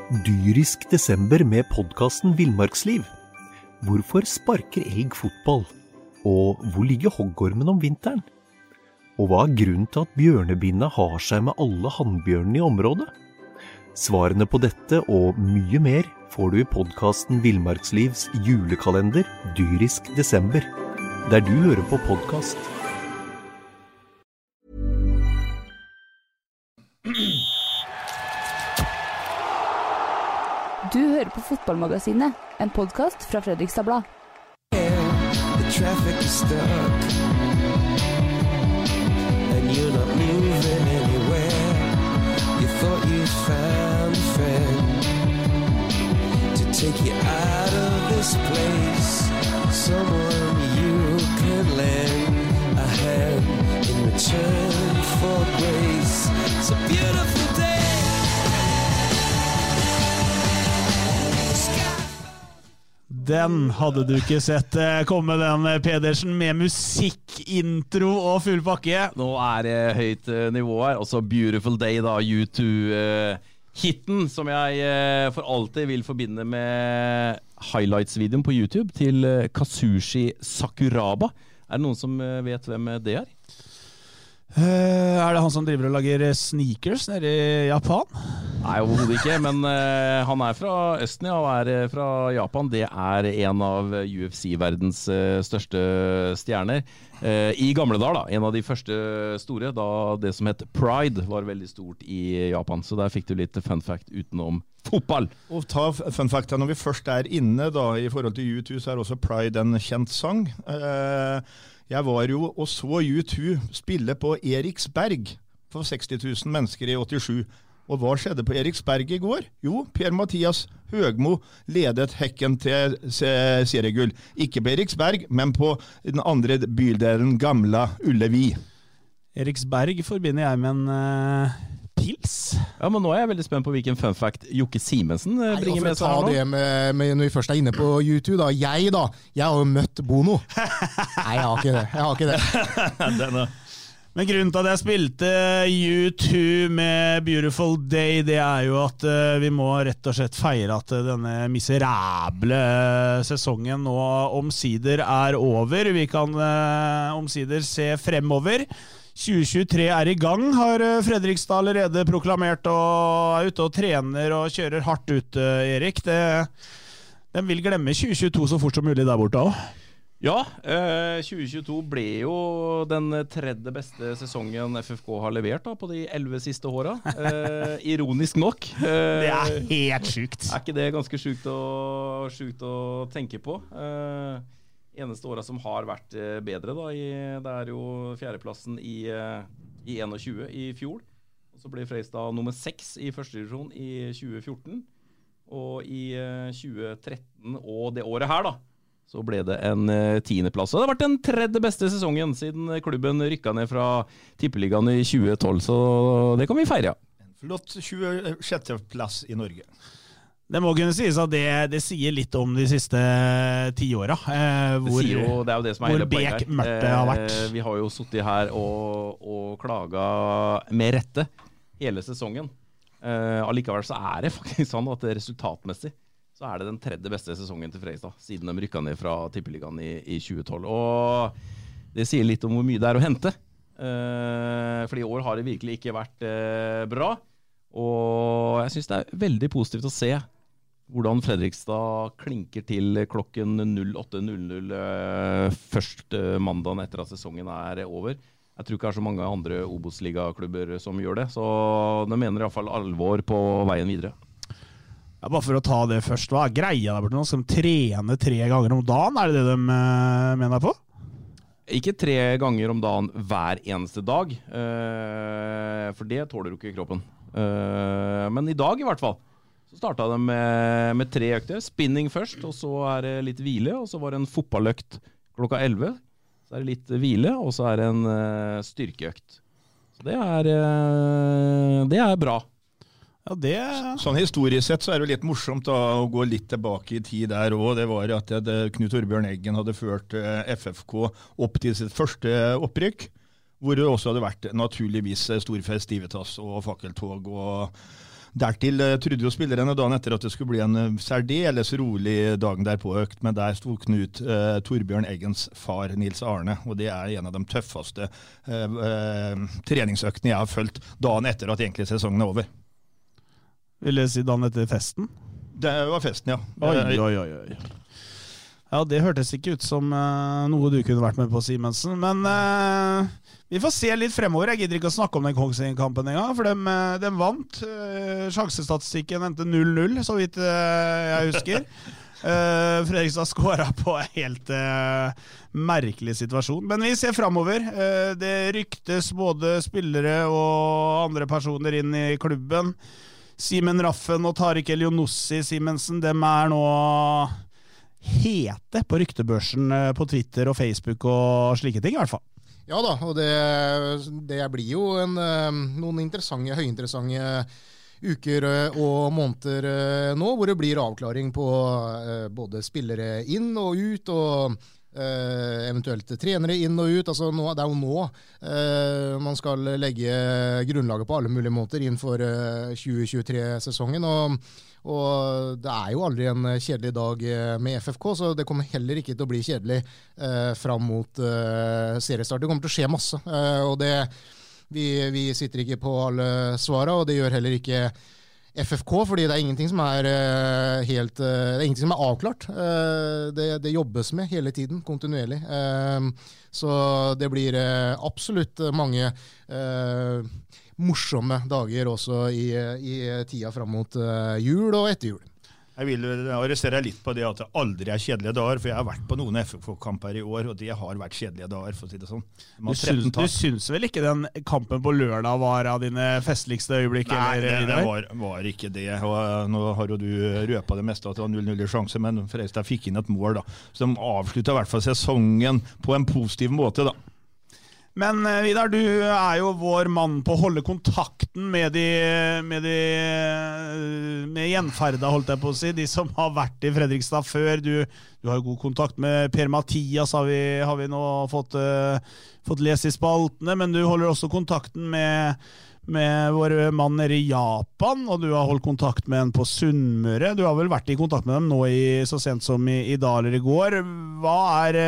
Dyrisk desember med podcasten Villmarksliv. Hvorfor sparker elg fotball? Og hvor ligger hoggormen om vinteren? Og hva grunnen til at bjørnebinna har seg med alle hannbjørnene i området? Svarene på dette og mye mer får du i podcasten Villmarkslivs julekalender Dyrisk desember, der du hører på podcast. Du hører på Fotballmagasinet, en podcast fra Fredrikstad Blad. The traffic is stuck And you're not moving anywhere You thought you found a friend To take you out of this place Someone you can lend a hand In return for grace It's a beautiful day Den hadde du ikke sett komme, den Pedersen, med musikk, intro og full pakke. Nå det høyt nivå her. Også Beautiful Day, da, U2-hitten, som jeg for alltid vil forbinde med highlights-videoen på YouTube til Kazushi Sakuraba. Det noen som vet hvem det Det han som driver og lager sneakers nede i Japan? Nei, overhodet ikke, men han fra Østen, og fra Japan. Det en av UFC-verdens største stjerner. I gamle dager, da, en av de første store, da det som het Pride var veldig stort i Japan. Så der fikk du litt fun fact utenom fotball. Og ta fun fact når vi først inne da, i forhold til U2, så også Pride en kjent sang. Jeg var jo og så U2 spille på Eriksberg for 60 000 mennesker i 87. Og hva skjedde på Eriksberg i går? Jo, Per-Mathias Høgmo ledet hekken til seriegull. Ikke på Eriksberg, men på den andre bydelen Gamla Ullevi. Eriksberg forbinder jeg med en pils. Ja, men nå jeg veldig spent på hvilken fun fact Jokke Simensen bringer med seg her nå. Ta det med når vi først inne på YouTube da. Jeg har jo møtt Bono. Nei, jeg har ikke det. Men grunnen til at jeg spilte U2 med Beautiful Day, det jo at vi må rett og slett feire at denne miserable sesongen nå omsider over. Vi kan omsider se fremover. 2023 i gang, har Fredrikstad allerede proklamert, og ute og trener og kjører hardt ut, Erik. Den vil glemme 2022 så fort som mulig der borte også. Ja, 2022 ble jo den tredje beste sesongen FFK har levert da, på de 11 siste årene. Ironisk nok. Det helt sykt. Ikke det ganske sykt å tenke på? Eneste året som har vært bedre da, det jo fjerdeplassen i 21 i fjor. Og så ble Fredrikstad nummer 6 i første divisjon i 2014. Og i 2013 og det året her da, så ble det en 10. plass. Og det har vært den tredje beste sesongen siden klubben rykket ned fra Tippeligaen i 2012, så det kan vi feire. En flott 26. plass i Norge. Det må kunne sies at det sier litt om de siste 10 årene, hvor det jo det som hele Bek mørkt har vært. Vi har jo suttet her og klaget med rette hele sesongen. Allikevel så det faktisk sånn at resultatmessig så det den tredje beste sesongen til Fredrikstad, siden de rykket ned fra Tippeligaen i 2012. Og det sier litt om hvor mye det å hente. For i år har det virkelig ikke vært bra. Og jeg synes det veldig positivt å se hvordan Fredrikstad klinker til klokken 08.00 først mandagen etter at sesongen over. Jeg tror ikke det så mange andre Obos-ligaklubber som gjør det, så de mener i hvert fall alvor på veien videre. Ja, bare for å ta det først, hva greia der borte nå? Skal de trene 3 ganger om dagen? Det de mener på? Ikke 3 ganger om dagen hver eneste dag, for det tåler jo ikke kroppen. Men i dag i hvert fall, så startet de med 3 økter. Spinning først, og så det litt hvile, og så var det en fotballøkt klokka 11. Så det litt hvile, og så det en styrkeøkt. Så det bra. Ja, Sånn historisk sett så det jo litt morsomt da, å gå litt tilbake i tid der også. Det var at Knut Torbjørn Eggen hadde ført FFK opp til sitt første opprykk, hvor det også hadde vært naturligvis storfest, stivetas og fakkeltog Dertil trodde jo spillerne dagen etter at det skulle bli en særdeles rolig dagen der på økt, men der sto Knut Torbjørn Eggens far, Nils Arne, og det er en av de tøffeste treningsøktene jeg har følt dagen etter at egentlig sesongen er over. Vil jeg si dagen etter festen? Det var festen, ja. Oi. Ja, det hørtes ikke ut som noe du kunne vært med på, Simensen, men vi får se litt fremover. Jeg gidder ikke å snakke om den Kongsvinger-kampen en gang, for de vant. Sjansestatistikken endte 0-0, så vidt jeg husker. Fredrikstad skåret på en helt merkelig situasjon, men vi ser fremover. Det ryktes både spillere og andre personer inn i klubben. Simen Raffen og Tariq Elionossi, Simensen, dem er nå hete på ryktebørsen på Twitter og Facebook og slike ting i hvert fall. Ja da, og det blir jo noen høyinteressante uker og måneder nå, hvor det blir avklaring på både spillere inn og ut, og eventuelt trenere inn og ut. Altså det er jo nå man skal legge grunnlaget på alle mulige måter innenfor 2023-sesongen, og det er jo aldri en kjedelig dag med FFK, så det kommer heller ikke til å bli kjedelig fram mot seriestart. Det kommer til å skje masse, og vi sitter ikke på alle svarene, og det gjør heller ikke FFK, fordi det er ingenting som er det er ingenting som er avklart. Det jobbes med hele tiden, kontinuerlig. Så det blir absolutt mange morsomme dager også i tida fram mot jul og etter jul. Jeg vil arrestere litt på det at det aldri er kjedelige dager, for jeg har vært på noen FFK-kamper i år, og det har vært kjedelige dager, for å si det sånn. Du syns vel ikke den kampen på lørdag var av dine festligste øyeblikk? Nei, det var ikke det. Og nå har jo du røpet det meste at det var 0-0 i sjanse, men Fredrikstad fikk inn et mål da. Så de avsluttet i hvert fall sesongen på en positiv måte da. Men Vidar, du er jo vår mann på å holde kontakten med gjenferda, holdt jeg på å si, de som har vært i Fredrikstad før. Du har jo god kontakt med Per-Mathias, har vi nå fått lese i spaltene, men du holder også kontakten med vår mann nede i Japan, og du har holdt kontakt med en på Sunnmøre. Du har vel vært i kontakt med dem nå så sent som i dag eller i går. Hva er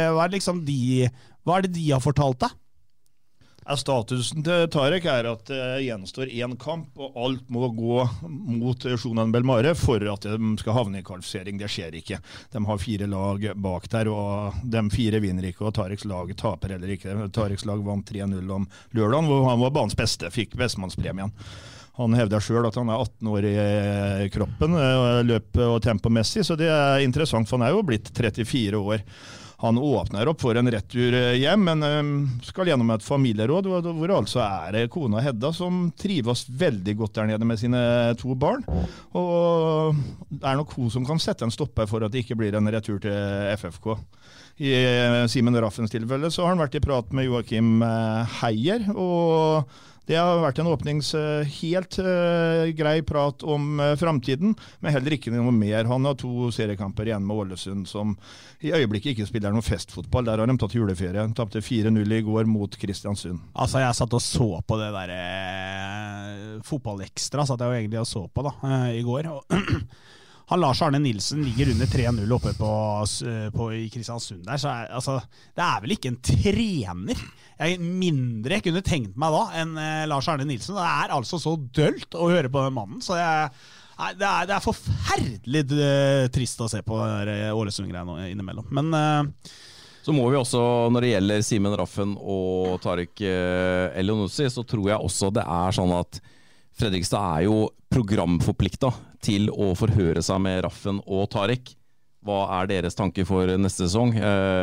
det de har fortalt deg? Statusen til Tarek er at det gjenstår en kamp, og alt må gå mot Shonan Belmare for at de skal havne i kvalifisering. Det skjer ikke. De har 4 lag bak der, og de 4 vinner ikke, og Tareks lag taper heller ikke. Tareks lag vant 3-0 om lørdagen, hvor han var banens beste, fikk bestmannspremien. Han hevder selv at han er 18 år i kroppen, løp- og tempomessig, så det er interessant, for han er jo blitt 34 år. Han åpner opp for en retur hjem, men skal gjennom et familieråd, hvor altså er kona Hedda som trives veldig godt der nede med sine 2 barn. Og det er nok hun som kan sette en stopper for at det ikke blir en retur til FFK. I Simen Raffens tilfelle så har han vært i prat med Joakim Heier, og det har vært en helt grei prat om fremtiden, men heller ikke noe mer. Han har 2 seriekamper igjen med Ålesund, som i øyeblikket ikke spiller noe festfotball. Der har de tatt juleferie. De tapte 4-0 i går mot Kristiansund. Altså, jeg satt og så på det der fotballekstra, satt jeg jo egentlig og så på da, i går. Han Lars Arne Nilsen ligger under 3-0 oppe i Kristiansund der, så det er vel ikke en trener mindre jeg kunne tenkt meg da enn Lars Arne Nilsen. Det er altså så dølt å høre på den mannen, så det er forferdelig trist å se på Ålesund-greiene innimellom. Men så må vi også, når det gjelder Simen Raffen og Tariq Elionossi, så tror jeg også det er sånn at Fredrikstad er jo programforpliktet til å forhøre seg med Raffen og Tariq. Hva er deres tanker for neste sesong?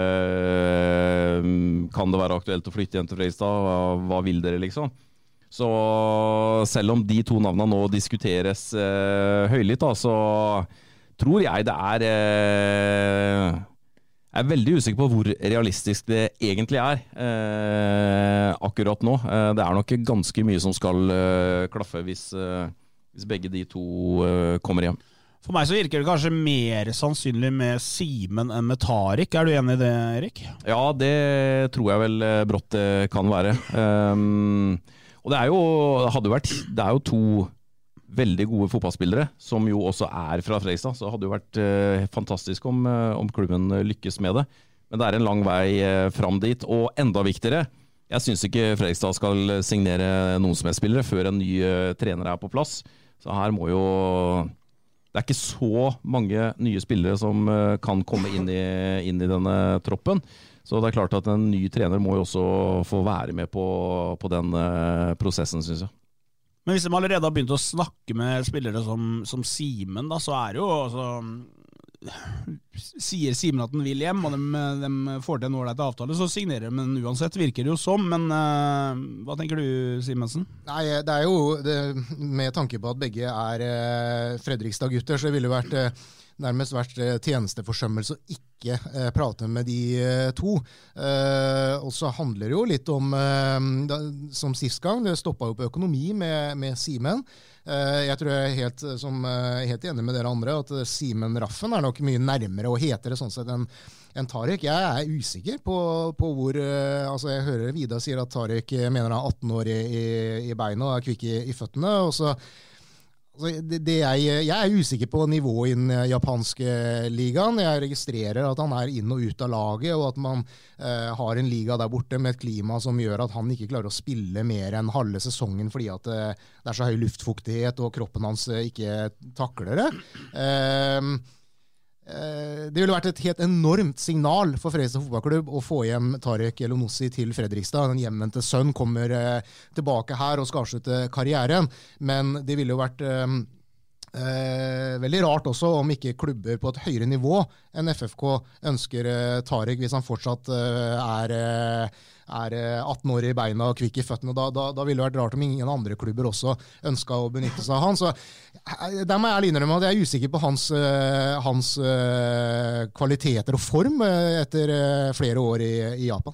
Kan det være aktuelt å flytte igjen til Fredrikstad? Hva vil dere liksom? Så selv om de 2 navnene nå diskuteres høylytt, da, så tror jeg det jeg er veldig usikker på hvor realistisk det egentlig er akkurat nå. Det er nok ganske mye som skal klaffe hvis begge de 2 kommer hjem. For meg så virker det kanskje mer sannsynlig med Simen enn med Tariq. Er du enig i det, Erik? Ja, det tror jeg vel brått det kan være. Og det er jo 2 veldig gode fotballspillere, som jo også fra Fredrikstad, så hadde det jo vært fantastisk om klubben lykkes med det. Men det en lang vei fram dit, og enda viktigere, jeg synes ikke Fredrikstad skal signere noen som helst spillere før en ny trener på plass. Så her må jo... Det ikke så mange nye spillere som kan komme inn i denne troppen. Så det klart at en ny trener må jo også få være med på den prosessen, synes jeg. Men hvis de allerede har begynt å snakke med spillere som Simen, da, så det jo sier Simen at den vil hjem, og de får til en ålreit avtale, så signerer de, men uansett virker det jo som. Men hva tenker du, Simensen? Nei, det jo med tanke på at begge Fredrikstad-gutter, så ville det nærmest vært tjenesteforsømmelse å ikke prate med de to. Og så handler det jo litt om, som sist gang, det stoppet jo på økonomi med Simen. Jeg tror jeg helt enig med dere andre, at Simen Raffen nok mye nærmere og hetere sånn sett enn Tarek. Jeg usikker på hvor, altså jeg hører Vidar sier at Tarek mener han 18 år i beina og kvikk i føttene, og så jeg usikker på nivået i den japanske ligaen. Jeg registrerer at han inn og ut av laget, og at man har en liga der borte med et klima som gjør at han ikke klarer å spille mer enn halve sesongen fordi at det så høy luftfuktighet og kroppen hans ikke takler det. Det ville vært et helt enormt signal for Fredrikstad fotballklubb å få hjem Tarek Elionossi til Fredrikstad. Den hjemvendte sønn kommer tilbake her og skal avslutte karrieren, men det ville jo vært veldig rart også om ikke klubber på et høyere nivå enn FFK ønsker Tarek hvis han fortsatt er 18 år i beina og kvikk i føttene. Da ville det vært rart om ingen andre klubber også ønsket å benytte seg av han. Så der må jeg ærlig innrømme at jeg usikker på hans kvaliteter og form etter flere år i Japan.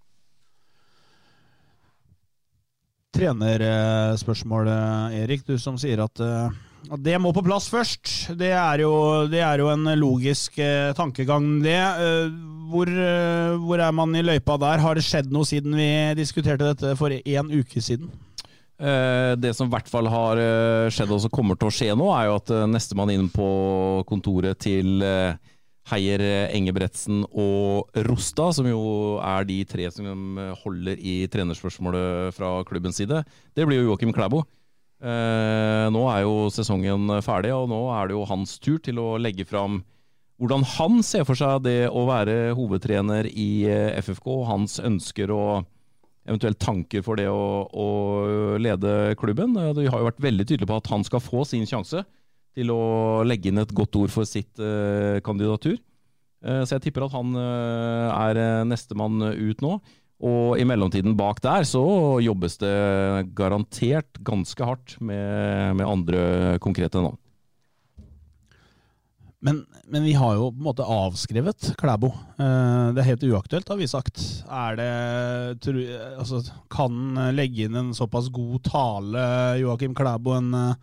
Trenerspørsmål, Erik, du som sier at det må på plass først. Det jo en logisk tankegang, det. Hvor man i løypa der? Har det skjedd noe siden vi diskuterte dette for 1 uke siden? Det som i hvert fall har skjedd og som kommer til å skje nå, jo at nestemann inn på kontoret til Heier, Engebretsen og Rostad, som jo de 3 som holder i trenerspørsmålet fra klubbens side, det blir jo Joachim Klæbo. Nå jo sesongen ferdig, og nå det jo hans tur til å legge fram hvordan han ser for seg det å være hovedtrener i FFK, hans ønsker og eventuelt tanker for det å lede klubben. Vi har jo vært veldig tydelige på at han skal få sin sjanse til å legge inn et godt ord for sitt kandidatur. Så jeg tipper at han nestemann ut nå. Og i mellomtiden bak der så jobbes det garantert ganske hardt med andre konkrete navn. Men vi har jo på en måte avskrevet Klæbo. Det helt uaktuelt, har vi sagt. Kan legge inn en såpass god tale, Joachim Klæbo,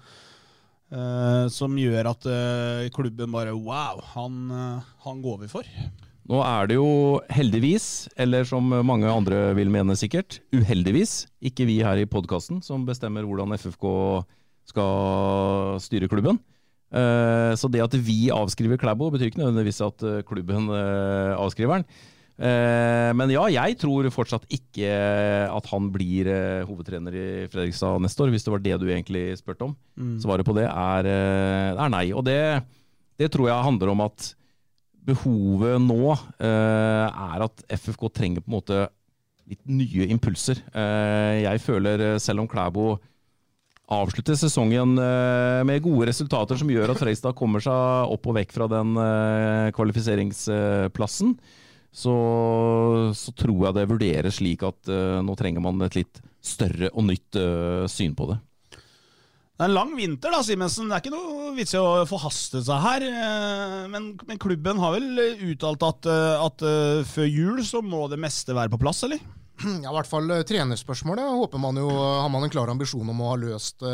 som gjør at klubben bare, wow, han går vi for? Nå det jo heldigvis, eller som mange andre vil mene sikkert, uheldigvis, ikke vi her i podcasten som bestemmer hvordan FFK skal styre klubben. Så det at vi avskriver Klæbo betyr ikke nødvendigvis at klubben avskriver den. Men ja, jeg tror fortsatt ikke at han blir hovedtrener i Fredrikstad neste år, hvis det var det du egentlig spurte om. Svaret på det nei, og det tror jeg handler om at behovet nå at FFK trenger på en måte litt nye impulser. Jeg føler, selv om Klæbo avslutter sesongen med gode resultater som gjør at Fredrikstad kommer seg opp og vekk fra den kvalifiseringsplassen, så tror jeg det vurderes slik at nå trenger man et litt større og nytt syn på det. Det en lang vinter da, Simensen. Det ikke noe vits i å forhaste seg her. Men klubben har vel uttalt at før jul så må det meste være på plass, eller? Ja, i hvert fall trenerspørsmålet håper man jo, har man en klar ambisjon om å ha løst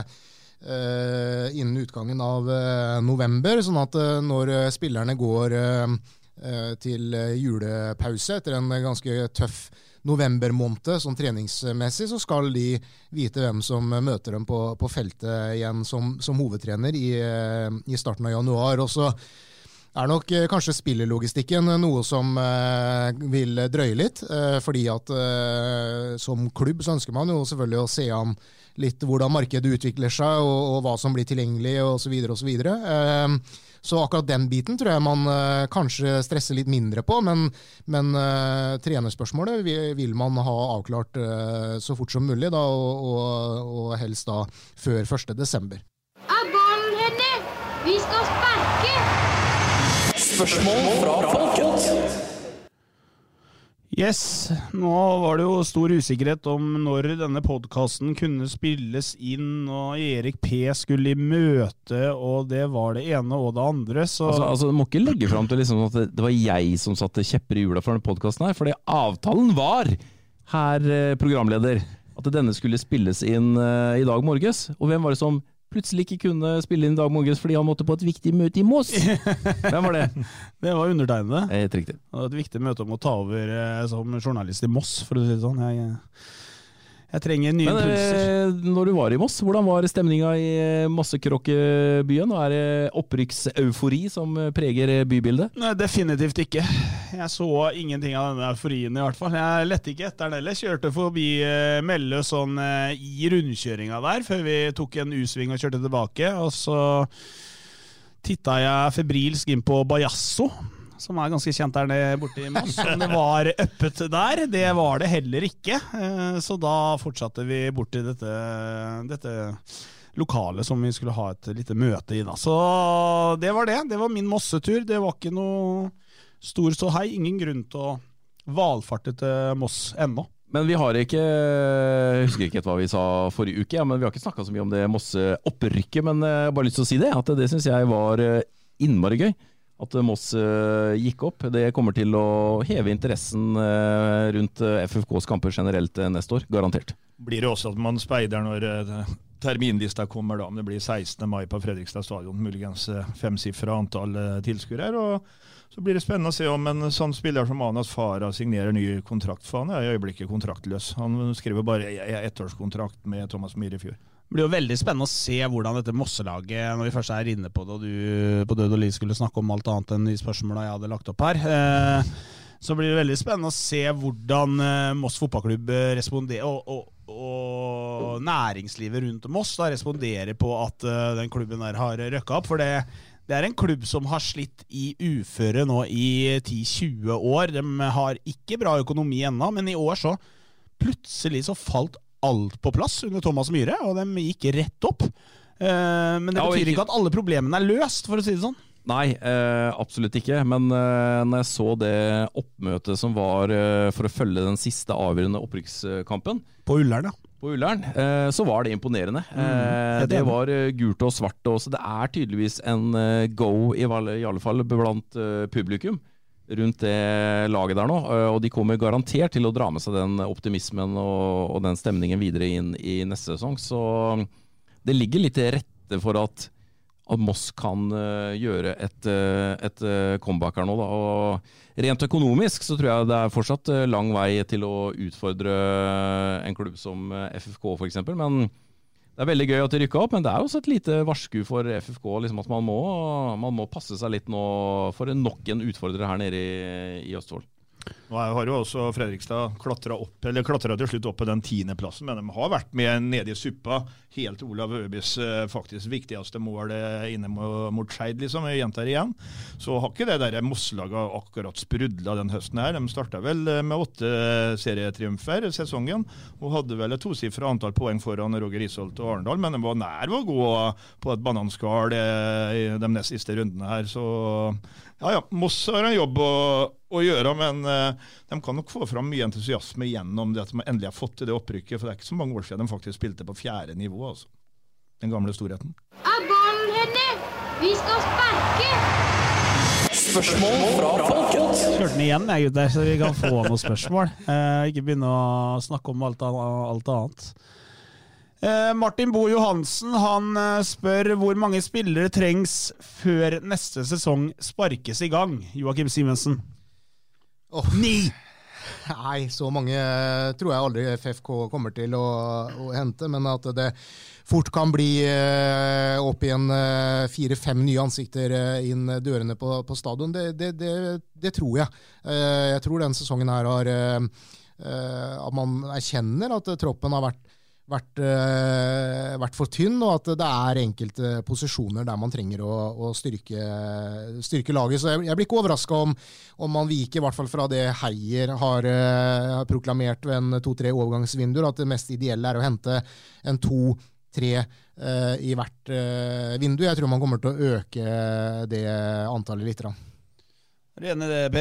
innen utgangen av november, sånn at når spillerne går til julepause etter en ganske tøff november måned, sånn treningsmessig, så skal de vite hvem som møter dem på feltet igjen som hovedtrener i starten av januar. Og så nok kanskje spillerlogistikken noe som vil drøye litt, fordi at som klubb så ønsker man jo selvfølgelig å se an litt hvordan markedet utvikler seg, og hva som blir tilgjengelig, og så videre, og så videre. Så akkurat den biten tror jeg man kanskje stresser litt mindre på, men trenerspørsmålet vil man ha avklart så fort som mulig, da, og helst da før 1. desember. Ballen henne! Vi skal sparke! Spørsmål fra folket. Yes, nå var det jo stor usikkerhet om når denne podcasten kunne spilles inn, og Erik P. skulle i møte, og det var det ene og det andre, så... Altså, du må ikke legge frem til liksom at det var jeg som satte kjepper i hjula for denne podcasten her, fordi avtalen var, herr programleder, at denne skulle spilles inn i dag morges, og hvem var det som plutselig ikke kunne spille inn i dag morges fordi han måtte på et viktig møte i Moss? Hvem var det? Det var undertegnede. Helt riktig. Det var et viktig møte om å ta over som journalist i Moss, for å si det sånn. Jeg trenger nye impulser. Når du var i Moss, hvordan var stemninga i Mossekrokkebyen? Og det opprykkseufori som preger bybildet? Nei, definitivt ikke. Jeg så ingenting av denne euforien i hvert fall. Jeg lette ikke etter den heller. Kjørte forbi Mellø sånn i rundkjøringa der, før vi tok en U-sving og kjørte tilbake. Og så tittet jeg febrilsk inn på Bajasso, som ganske kjent der nede borte i Moss. Om det var øppet der, det var det heller ikke. Så da fortsatte vi bort til dette lokalet som vi skulle ha et lite møte i da. Så det var det. Det var min Mossetur. Det var ikke noe stor ståhei. Ingen grunn til å valfarte til Moss ennå. Men vi har ikke, jeg husker ikke hva vi sa forrige uke, men vi har ikke snakket så mye om det Mosse-opprykket, men jeg har bare lyst til å si det, at det synes jeg var innmari gøy. At Moss gikk opp. Det kommer til å heve interessen rundt FFKs kamper generelt neste år, garantert. Blir det også at man speider når terminlista kommer da, om det blir 16. mai på Fredrikstad stadion, muligens 5-sifret antall tilskuere, og så blir det spennende å se om en sånn spiller som Anas Farah signerer ny kontrakt, for han i øyeblikket kontraktløs. Han skriver bare ettårskontrakt med Thomas Myhre i fjor. Det blir jo veldig spennende å se hvordan dette Mosselaget, når vi først inne på det, og du på Død og Liv skulle snakke om alt annet enn de spørsmålene jeg hadde lagt opp her, så blir det veldig spennende å se hvordan Moss fotballklubb responderer, og næringslivet rundt Moss da responderer på at den klubben der har røkket opp, for det en klubb som har slitt i uføre nå i 10-20 år. De har ikke bra økonomi ennå, men i år så plutselig så falt alt på plass under Thomas Myhre, og de gikk rett opp. Men det betyr ikke at alle problemene løst, for å si det sånn. Nei, absolutt ikke. Men når jeg så det oppmøtet som var for å følge den siste avgjørende opprykkskampen på Ullern, så var det imponerende. Det var gult og svart, og så det tydeligvis en go i alle fall blant publikum rundt det laget der nå, og de kommer garantert til å dra med seg den optimismen og den stemningen videre inn i neste sesong, så det ligger litt til rette for at Moss kan gjøre et comeback her nå da, og rent økonomisk så tror jeg det fortsatt lang vei til å utfordre en klubb som FFK for eksempel, men det veldig gøy at det rykker opp, men det også et lite varsku for FFK, liksom at man må passe seg litt nå for nok en utfordrer her nede i Østfold. Nå har jo også Fredrikstad klatret til slutt opp på den 10. plassen, men de har vært med nede i suppa, helt Olav Øbys faktisk viktigste mål inne mot Skeid, liksom, jeg gjentar igjen. Så har ikke det der Moss-laget akkurat sprudlet den høsten her. De startet vel med 8 serietriumfer sesongen, og hadde vel et 2-sifret antall poeng foran Roger Isholt og Arendal, men de var nær å gå på et bananskal i de nest siste rundene her, så ja, Moss har en jobb å gjøre, men de kan nok få fram mye entusiasme gjennom det at de endelig har fått til det opprykket, for det ikke så mange år siden de faktisk spilte på 4. nivå, altså. Den gamle storheten. Ballen henne! Vi skal sparke! Spørsmål fra folket. Kjørte den igjen, gutter, så vi kan få noen spørsmål. Ikke begynne å snakke om alt annet. Martin Bo Johansen, han spør hvor mange spillere trengs før neste sesong sparkes i gang. Joakim Simensen. 9! Nei, så mange tror jeg aldri FFK kommer til å hente, men at det fort kan bli opp igjen 4-5 nye ansikter inn dørene på stadion, det tror jeg. Jeg tror den sesongen her har at man erkjenner at troppen har vært for tynn, og at det enkelte posisjoner der man trenger å styrke laget. Så jeg blir ikke overrasket om man viker, i hvert fall fra det Heier har proklamert ved en 2-3 overgangsvinduer, at det mest ideelle å hente en 2-3 i hvert vindu. Jeg tror man kommer til å øke det antallet litt. Er du enig i det, P?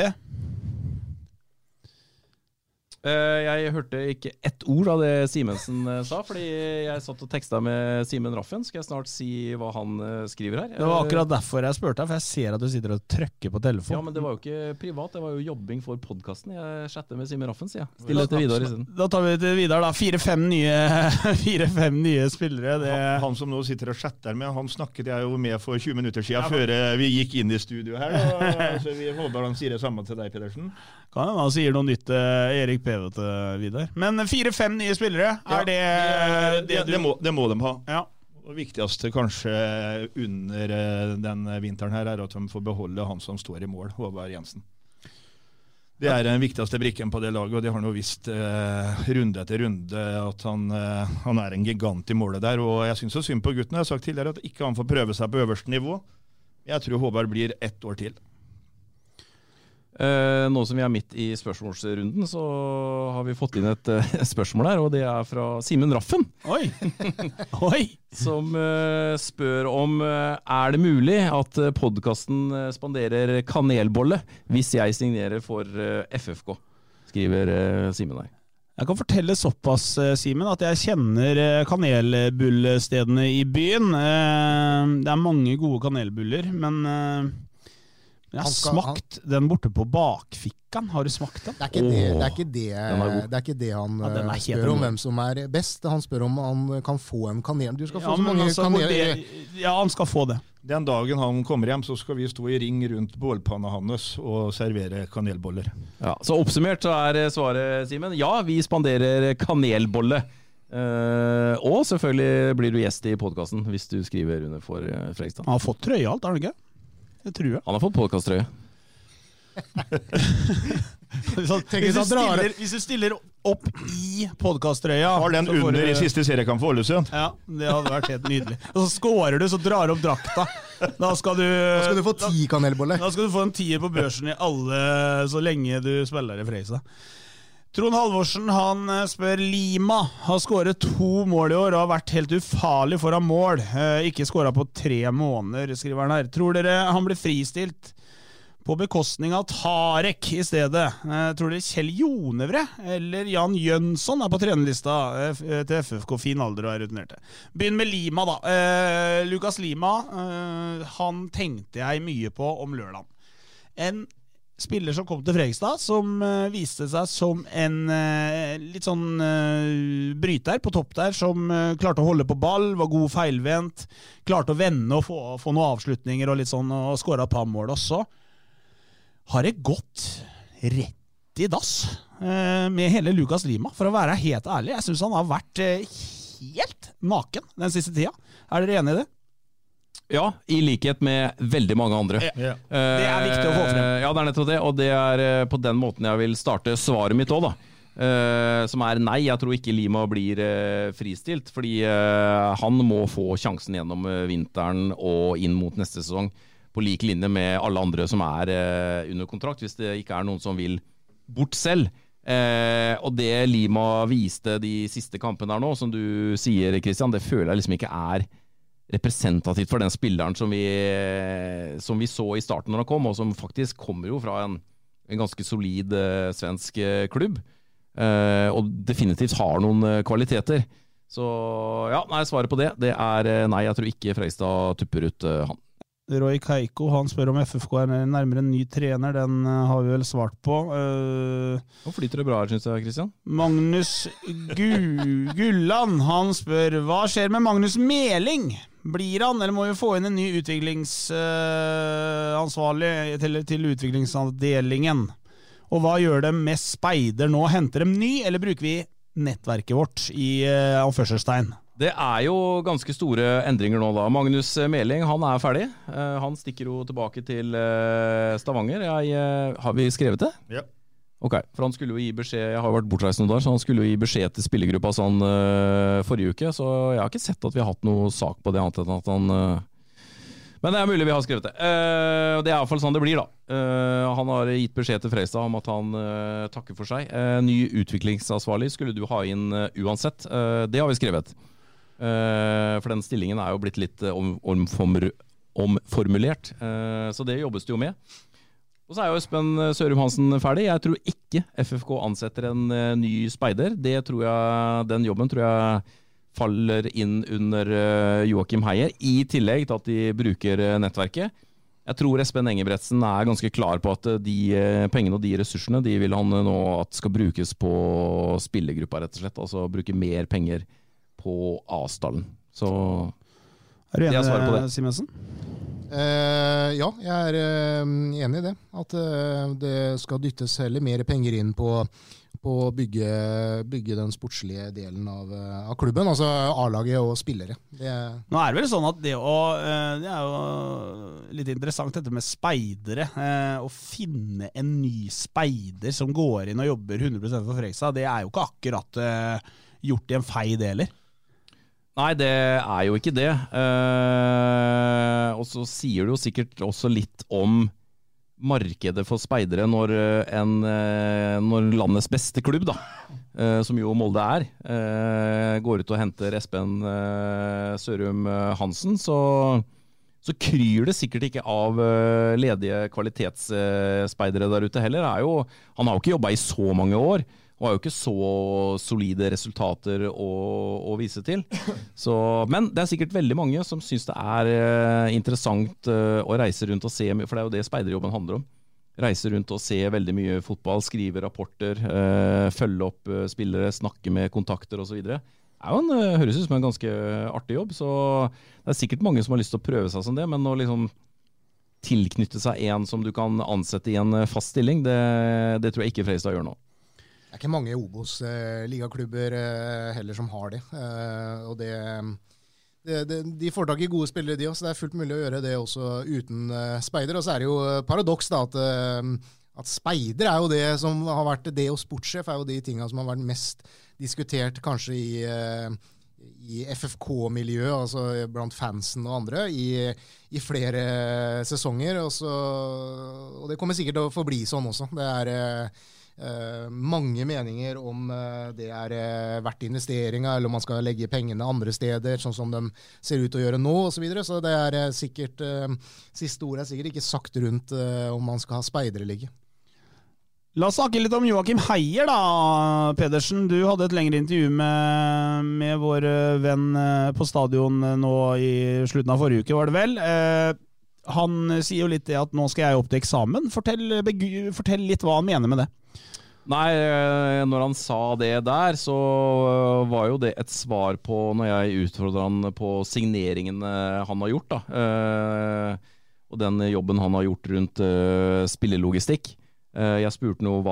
Jeg hørte ikke ett ord av det Simensen sa, fordi jeg satt og tekstet med Simen Raffen. Skal jeg snart si hva han skriver her? Det var akkurat derfor jeg spurte, for jeg ser at du sitter og trykker på telefon. Ja, men det var jo ikke privat, det var jo jobbing for podcasten. Jeg chatter med Simen Raffen, sier jeg. Stille til Vidar i siden. Da tar vi til Vidar da, 4-5 nye spillere. Han som nå sitter og chatter med, han snakket jeg jo med for 20 minutter siden, før vi gikk inn i studio her. Så vi håper han sier det samme til deg, Pedersen. Kan han sier noe nytt Erik P.V. til Vidar. Men 4-5 nye spillere, det må de ha. Ja. Og viktigste kanskje under den vinteren her at de får beholde han som står i mål, Håvard Jensen. Det den viktigste brikken på det laget, og det har han jo visst runde etter runde at han en gigant i målet der, og jeg synes så synd på gutten. Jeg har sagt tidligere at ikke han får prøve seg på øverste nivå. Jeg tror Håvard blir 1 år til. Nå som vi midt i spørsmålsrunden, så har vi fått inn et spørsmål her, og det fra Simen Raffen. Oi! Som spør om det mulig at podcasten spanderer kanelbolle hvis jeg signerer for FFK, skriver Simen her. Jeg kan fortelle såpass, Simen, at jeg kjenner kanelbullstedene i byen. Det mange gode kanelbuller, men jeg har smakt den borte på bakfikkan. Har du smakt den? Det ikke det han spør om hvem som best. Han spør om han kan få en kanel. Du skal få så mange kaneler. Ja, han skal få det. Den dagen han kommer hjem, så skal vi stå i ring rundt bålpanna hans og servere kanelboller. Ja, så oppsummert så svaret, Simen, ja, vi spanderer kanelbolle. Og selvfølgelig blir du gjest i podcasten hvis du skriver under for Fredrikstad. Han har fått trøye alt, har han ikke? Det tror jeg. Han har fått podcasttrøye. Hvis du stiller opp i podcasttrøya, har den under i siste seriekamp for Ålesund. Ja, det hadde vært helt nydelig. Og så skårer du, så drar opp drakta. Da skal du få 10 kanelboller. Da skal du få en 10 på børsen i alle så lenge du spiller i Fredrikstad. Trond Halvorsen, han spør Lima, har skåret 2 mål i år og har vært helt ufarlig foran mål. Ikke skåret på 3 måneder, skriver han her. Tror dere han blir fristilt på bekostning av Tarek i stedet? Tror dere Kjell Jonevre eller Jan Jønsson på trenerlista til FFK, fin alder og rutinerte? Begynn med Lima da. Lukas Lima, han tenkte jeg mye på om lørdagen. En spiller som kom til Fredrikstad, som viste seg som en litt sånn bryter på topp der, som klarte å holde på ball, var god feilvendt, klarte å vende og få noen avslutninger og litt sånn, og skåret et par mål også. Har det gått rett i dass med hele Lukas Lima, for å være helt ærlig. Jeg synes han har vært helt naken den siste tida. Er dere enige i det? Ja, i likhet med veldig mange andre. Ja. Det viktig å få frem. Ja, det nettopp det, og det på den måten jeg vil starte svaret mitt også da. Som nei, jeg tror ikke Lima blir fristilt, fordi han må få sjansen gjennom vinteren og inn mot neste sesong på like linje med alle andre som under kontrakt, hvis det ikke noen som vil bort selv. Og det Lima viste de siste kampene her nå, som du sier, Christian, det føler jeg liksom ikke representativt for den spilleren som vi så i starten når han kom, og som faktisk kommer jo fra en ganske solid svensk klubb, og definitivt har noen kvaliteter. Så ja, svaret på det nei, jeg tror ikke Fredrikstad tupper ut han. Roy Keiko, han spør om FFK nærmere en ny trener, den har vi vel svart på. Nå flyter det bra her, synes jeg, Christian. Magnus Gulland, han spør, hva skjer med Magnus Meling? Blir han, eller må vi få inn en ny utviklingsansvarlig til utviklingsavdelingen? Og hva gjør de med speider nå? Henter de ny, eller bruker vi nettverket vårt i anførselstegn? Det jo ganske store endringer nå da. Magnus Meling, han ferdig. Han stikker jo tilbake til Stavanger. Har vi skrevet det? Ja. Ok, for han skulle jo gi beskjed, jeg har jo vært bortreist noen dager, så han skulle jo gi beskjed til spillergruppa sånn forrige uke, så jeg har ikke sett at vi har hatt noe sak på det annet enn at han... Men det mulig vi har skrevet det. Det I hvert fall sånn det blir da. Han har gitt beskjed til Freistad om at han takker for seg. Ny utviklingsansvarlig skulle du ha inn uansett. Det har vi skrevet. For den stillingen jo blitt litt omformulert. Så det jobbes det jo med. Og så jo Espen Sørum Hansen ferdig. Jeg tror ikke FFK ansetter en ny speider. Den jobben tror jeg faller inn under Joakim Heier, I tillegg til at de bruker nettverket. Jeg tror Espen Engebretsen ganske klar på at de pengene og de ressursene de vil han nå at skal brukes på spillergruppa, rett og slett. Altså bruke mer penger på avstallen. Så du enig svaret på det. Simensen? Ja, jeg enig I det. At det skal dyttes heller mer penger inn på å bygge den sportslige delen av klubben, altså A-laget og spillere. Nå det vel sånn at det jo litt interessant dette med speidere. Å finne en ny speider som går inn og jobber 100% for Fredrikstad, det jo ikke akkurat gjort I en fei det heller. Nei, det jo ikke det. Og så sier du jo sikkert også litt om markedet for speidere når landets beste klubb, da, som jo Molde går ut og henter Espen Sørum Hansen, så kryr det sikkert ikke av ledige kvalitetsspeidere der ute heller. Han har jo ikke jobbet I så mange år, og har jo ikke så solide resultater å vise til. Men det sikkert veldig mange som synes det interessant å reise rundt og se, for det jo det speiderjobben handler om. Reise rundt og se veldig mye fotball, skrive rapporter, følge opp spillere, snakke med kontakter og så videre. Det høres ut som en ganske artig jobb, så det sikkert mange som har lyst til å prøve seg som det, men å liksom tilknytte seg en som du kan ansette I en fast stilling, det tror jeg ikke Freistad gjør nå. Det ikke mange Obos-ligaklubber heller som har det, og de får tak I gode spillere de også, så det fullt mulig å gjøre det også uten speider, og så det jo paradoks da, at speider jo det som har vært det, og sportssjef jo de tingene som har vært mest diskutert kanskje I FFK-miljøet, altså blant fansen og andre, I flere sesonger, og det kommer sikkert til å forbli sånn også. Det mange meninger om det verdt investeringa, eller om man skal legge pengene andre steder, sånn som de ser ut å gjøre nå, og så videre. Så det sikkert, siste ord sikkert ikke sagt rundt om man skal ha speidere ligge. La oss snakke litt om Joakim Heier da, Pedersen. Du hadde et lengre intervju med vår venn på stadion nå I slutten av forrige uke, var det vel? Han sier jo litt det at nå skal jeg opp til eksamen. Fortell litt hva han mener med det. Nei, når han sa det der, så var jo det et svar på når jeg utfordret han på signeringen han har gjort da. Og den jobben han har gjort rundt spillelogistikk. Jeg spurte nå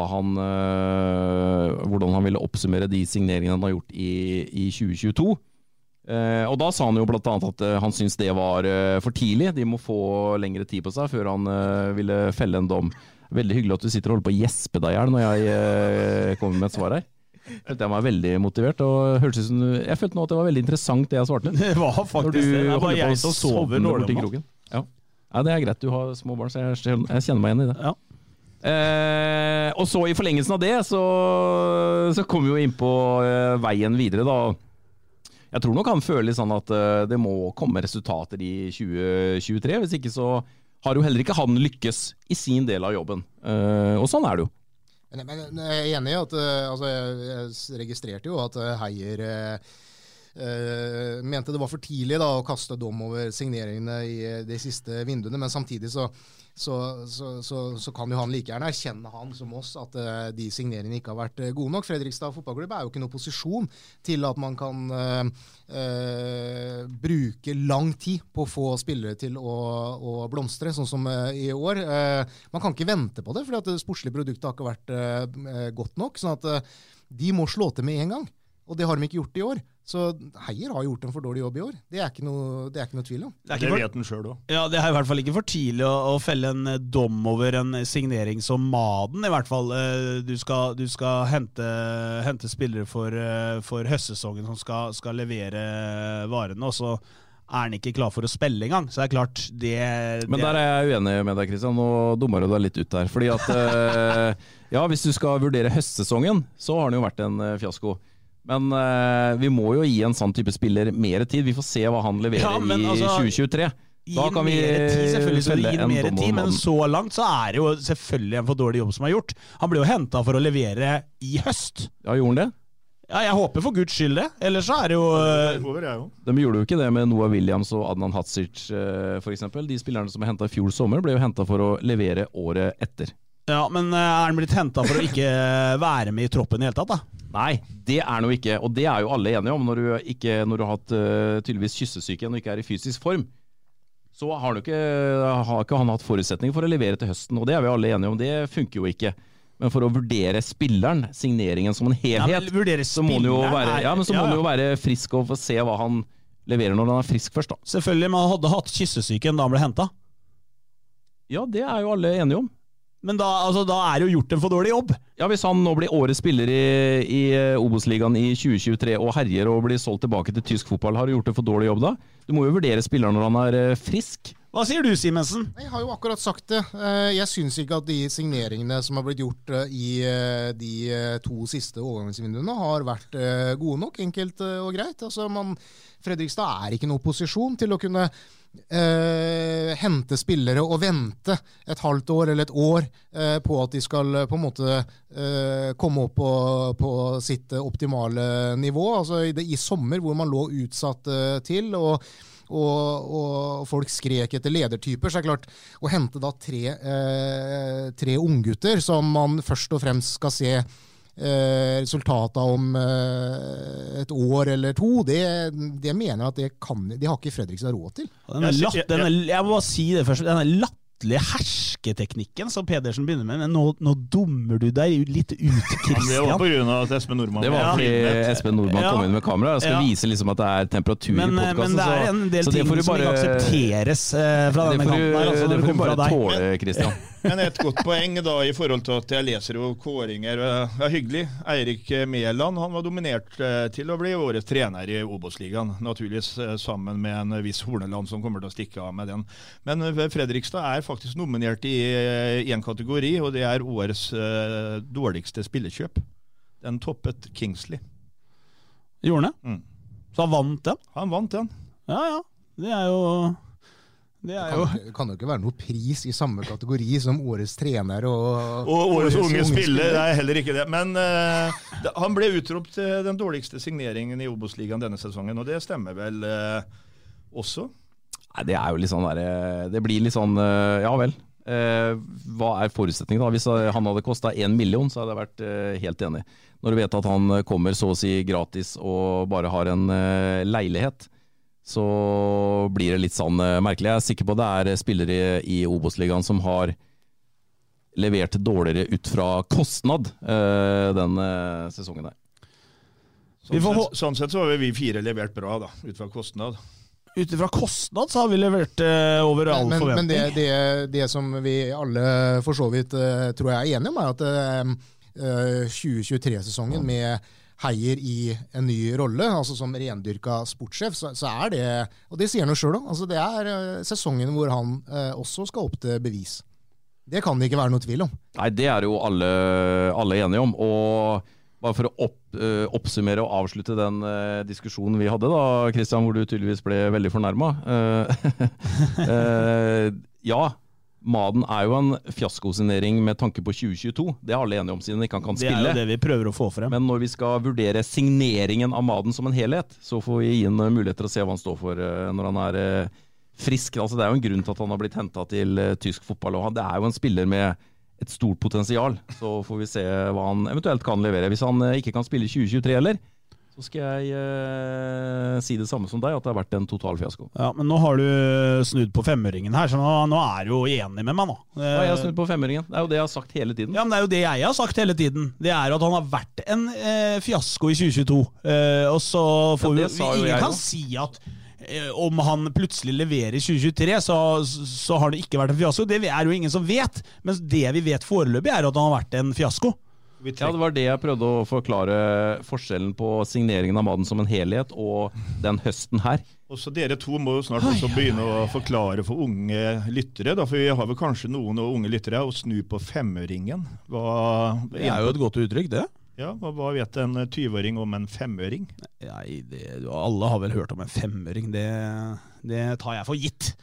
hvordan han ville oppsummere de signeringene han har gjort i 2022. Og da sa han jo blant annet at han synes det var for tidlig. De må få lengre tid på seg før han ville felle en dom. Veldig hyggelig at du sitter og holder på å gjespe deg her når jeg kommer med et svar her. Følte jeg meg veldig motivert, og jeg følte nå at det var veldig interessant det jeg svarte. Det var faktisk det. Det var jeg som sover borti kroken. Ja, det greit, du har små barn, så jeg kjenner meg igjen I det. Ja. Og så I forlengelsen av det så kom vi jo inn på veien videre da. Jeg tror nok han føler sånn at det må komme resultater I 2023, hvis ikke så har jo heller ikke han lykkes I sin del av jobben. Og sånn det jo. Men jeg enig I at altså, jeg registrerte jo at Heier mente det var for tidlig da, å kaste dom over signeringene i de siste vinduene, men samtidig så kan jo han like gjerne erkjenne han som oss at de signeringene ikke har vært gode nok. Fredrikstad fotballklubb er jo ikke noen posisjon til at man kan bruke lang tid på å få spillere til å blomstre, sånn som i år. Man kan ikke vente på det, fordi at det sportslige produktet har ikke vært godt nok, sånn at de må slå til med en gang. Og det har de ikke gjort i år. Så Heier har gjort en for dårlig jobb i år. Det er ikke noe tvil om. Det vet den selv også. Ja, det er i hvert fall ikke for tidlig å felle en dom over en signering som Maden, i hvert fall. Du skal hente spillere for høstsesongen som skal levere varene, og så er han ikke klar for å spille engang. Så det er klart, Men der er jeg uenig med deg, Kristian. Nå dummer du deg litt ut der. Fordi at, ja, hvis du skal vurdere høstsesongen, så har den jo vært en fiasko. Men vi må jo gi en sånn type spiller mer tid. Vi får se hva han leverer i 2023. Da kan vi selvfølgelig mer tid, men så langt så er det jo selvfølgelig en for dårlig jobb som er gjort. Han ble jo hentet for å levere i høst. Ja, gjorde han det? Ja, jeg håper for Guds skyld det. Ellers så er det jo... De gjorde jo ikke det med Noah Williams og Adnan Hadzic, for eksempel. De spillerne som er hentet i fjor sommer, ble jo hentet for å levere året etter. Ja, men er han blitt hentet for å ikke være med i troppen i hele tatt, da? Nei, det er han jo ikke, og det er jo alle enige om. Når du har hatt tydeligvis kyssesyken og ikke er i fysisk form, så har ikke han hatt forutsetning for å levere til høsten, og det er vi alle enige om. Det funker jo ikke. Men for å vurdere spilleren, signeringen som en helhet, så må han jo være frisk og få se hva han leverer når han er frisk først, da. Selvfølgelig, men han hadde hatt kyssesyken da han ble hentet. Ja, det er jo alle enige om. Men da er det jo gjort en for dårlig jobb. Ja, hvis han nå blir årets spiller i Obos-ligaen i 2023 og herjer og blir solgt tilbake til tysk fotball, har du gjort en for dårlig jobb da? Du må jo vurdere spilleren når han er frisk. Hva sier du, Simensen? Jeg har jo akkurat sagt det. Jeg synes ikke at de signeringene som har blitt gjort i de 2 siste overgangsvinduene har vært gode nok, enkelt og greit. Altså, Fredrikstad er ikke noen posisjon til å kunne hente spillere og vente et halvt år eller et år på at de skal på en måte komme opp på sitt optimale nivå. Altså i sommer hvor man lå utsatt til og folk skrek etter ledertyper, så er det klart å hente da 3 unggutter som man først og fremst skal se resultatet om et år eller 2, det mener jeg at de har ikke Fredrikstad råd til. Jeg må bare si det først, denne latterlige hersketeknikken som Pedersen begynner med, men nå dummer du deg litt ut, Kristian. Det var på grunn av at Espen Nordmann kom inn med kamera. Jeg skal vise liksom at det er temperatur i podcasten. Men det er en del ting som ikke aksepteres fra denne kanten her. Det får du bare tåle, Kristian. Men et godt poeng da i forhold til at jeg leser jo kåringer. Det er hyggelig. Eirik Mæland, han var dominert til å bli årets trener i Obos-ligaen. Naturligvis sammen med en viss Horneland som kommer til å stikke av med den. Men Fredrikstad er faktisk nominert i en kategori, og det er årets dårligste spillekjøp. Den toppet Kingsley. Gjorde han? Så han vant den? Han vant den. Ja. Det kan jo ikke være noe pris i samme kategori som årets trener og årets unge spiller. Det er heller ikke det. Men han ble utropt til den dårligste signeringen i Obos-ligaen denne sesongen, og det stemmer vel også? Nei, det er jo litt sånn det blir litt sånn, ja vel. Hva er forutsetningen da? Hvis han hadde kostet 1 million, så hadde jeg vært helt enig. Når du vet at han kommer så å si gratis og bare har en leilighet, så blir det litt sånn merkelig. Jeg er sikker på at det er spillere i Obos-ligaen som har levert dårligere ut fra kostnad den sesongen der. Sånn sett så har vi 4 levert bra da, ut fra kostnad. Ut fra kostnad så har vi levert over all forventning. Men det som vi alle for så vidt tror jeg er enige om, er at 2023-sesongen med Heier i en ny rolle, altså som rendyrka sportssjef, så er det, og det sier han jo selv også, altså det er sesongen hvor han også skal opp til bevis. Det kan det ikke være noe tvil om. Nei, det er jo alle enige om, og bare for å oppsummere og avslutte den diskusjonen vi hadde da, Kristian, hvor du tydeligvis ble veldig fornærmet. Ja, Maden jo en fiaskosignering med tanke på 2022. Det alle enige om siden ikke han kan spille. Det jo det vi prøver å få frem. Men når vi skal vurdere signeringen av Maden som en helhet, så får vi gi en mulighet til å se hva han står for når han frisk. Altså, det jo en grunn til at han har blitt hentet til tysk fotball, og det jo en spiller med et stort potensial. Så får vi se hva han eventuelt kan levere. Hvis han ikke kan spille 2023 heller, så skal jeg si det samme som deg, at det har vært en total fiasko. Ja, men nå har du snudd på femøringen her, så nå du jo enig med meg nå. Ja, jeg har snudd på femøringen. Det jo det jeg har sagt hele tiden. Ja, men det jo det jeg har sagt hele tiden. Det jo at han har vært en fiasko i 2022. Og så får ingen kan si at om han plutselig leverer i 2023, så har det ikke vært en fiasko. Det jo ingen som vet, men det vi vet foreløpig at han har vært en fiasko. Ja, det var det jeg prøvde å forklare forskjellen på signeringen av Maden som en helhet og den høsten her. Og så dere to må jo snart også begynne å forklare for unge lyttere, da, for vi har vel kanskje noen unge lyttere å snu på femøringen. Det jo et godt uttrykk, det. Ja, hva vet en 20-åring om en femøring? Nei, alle har vel hørt om en femøring, det tar jeg for gitt.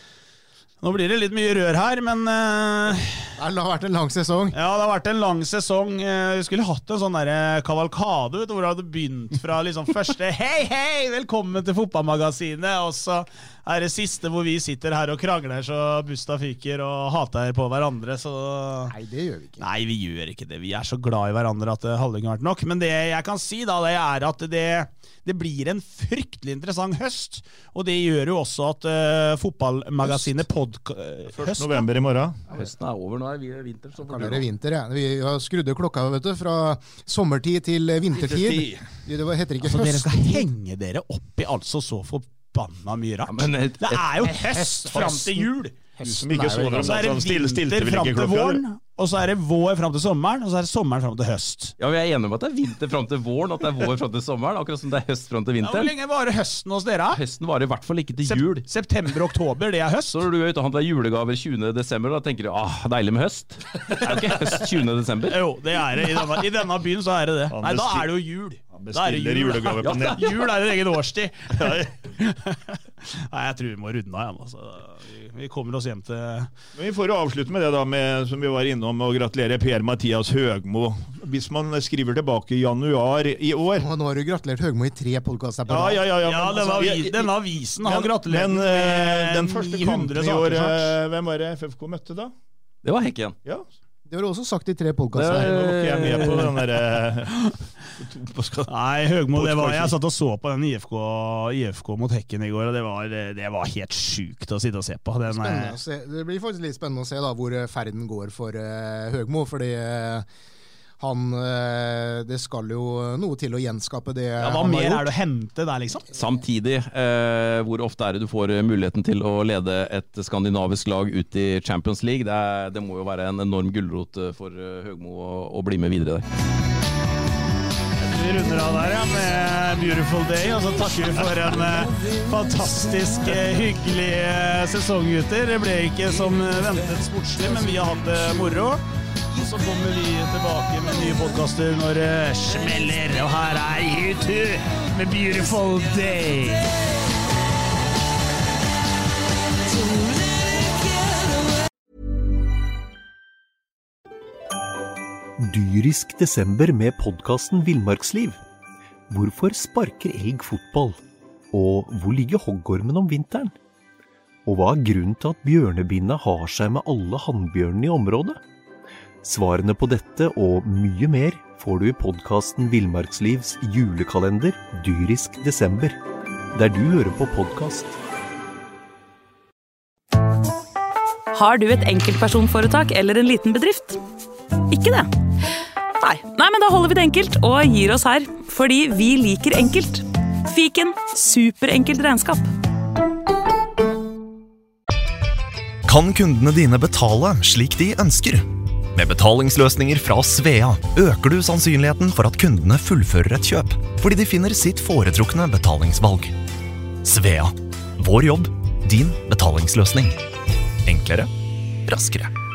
Nå blir det litt mye rør her, men det har vært en lang sesong. Ja, det har vært en lang sesong. Vi skulle hatt en sånn der kavalkade, hvor det hadde begynt fra liksom første hei, velkommen til fotballmagasinet, og så det siste hvor vi sitter her og krangler så busta fyker og hater på hverandre, så Nei, det gjør vi ikke. Nei, vi gjør ikke det. Vi så glad i hverandre at det hadde ikke vært nok. Men det jeg kan si da, det at det blir en fryktelig interessant høst, og det gjør jo også at fotballmagasinet 1. november i morgen. Høsten over, nå vi vinter. Så kan det vinter, ja. Vi har skrudd klokka, vet du, fra sommertid til vintertid. Det heter ikke altså, høst. Dere skal henge dere opp i altså så forbanna mye rart. Ja, det jo høst fram til jul. Som ikke så det, så det vinter fram til våren, og så det vår fram til sommeren, og så det sommeren fram til høst. Ja, vi enig om at det vinter fram til våren, at det vår fram til sommeren, akkurat som det høst fram til vinteren. Ja, hvor lenge varer høsten hos dere? Høsten varer i hvert fall ikke til jul. September-oktober, det høst. Så når du ute og handler julegaver 20. desember, da tenker du, deilig med høst. Det jo ikke høst 20. desember. Jo, det det. I denne byen så det det. Nei, da det jo jul. Bestiller julegaver på nett. Jul en egen årstid. Nei, jeg tror vi må runde av igjen. Altså. Vi kommer oss hjem til... Men vi får jo avslutte med det da, som vi var innom, og gratulere Per-Mathias Høgmo. Hvis man skriver tilbake i januar i år... Nå har du gratulert Høgmo i 3 podcaster på dag. Ja, denne avisen har gratulert med den første kampen i år. Hvem var det FFK møtte da? Det var Hekken. Ja. Det har du også sagt i 3 podcaster. Nå var ikke jeg med på den der... Nei, Høgmo, jeg satt og så på den IFK mot Hekken i går, og det var helt sykt å sitte og se på. Det blir faktisk litt spennende å se da, hvor ferden går for Høgmo, fordi det skal jo noe til å gjenskape det. Ja, hva mer det å hente der, liksom? Samtidig, hvor ofte det du får muligheten til å lede et skandinavisk lag ut i Champions League? Det må jo være en enorm gullrot for Høgmo å bli med videre der. Vi runder av der, ja, med Beautiful Day, og så takker vi for en fantastisk hyggelig sesong, gutter. Det ble ikke som ventet sportslig, men vi har hatt det moro. Og så kommer vi tilbake med nye podcaster når det smeller, og her U2 med Beautiful Day. Dyrisk desember med podcasten Villmarksliv. Hvorfor sparker elg fotball? Og hvor ligger hoggormen om vinteren? Og hva grunnen til at bjørnebinna har seg med alle hannbjørnene i området? Svarene på dette og mye mer får du i podcasten Villmarkslivs julekalender Dyrisk desember, der du hører på podcast. Har du et enkeltpersonforetak eller en liten bedrift? Ikke det? Nei, men da holder vi det enkelt og gir oss her, fordi vi liker enkelt. Fiken, superenkelt regnskap. Kan kundene dine betale slik de ønsker? Med betalingsløsninger fra Svea øker du sannsynligheten for at kundene fullfører et kjøp, fordi de finner sitt foretrukne betalingsvalg. Svea. Vår jobb, din betalingsløsning. Enklere, raskere.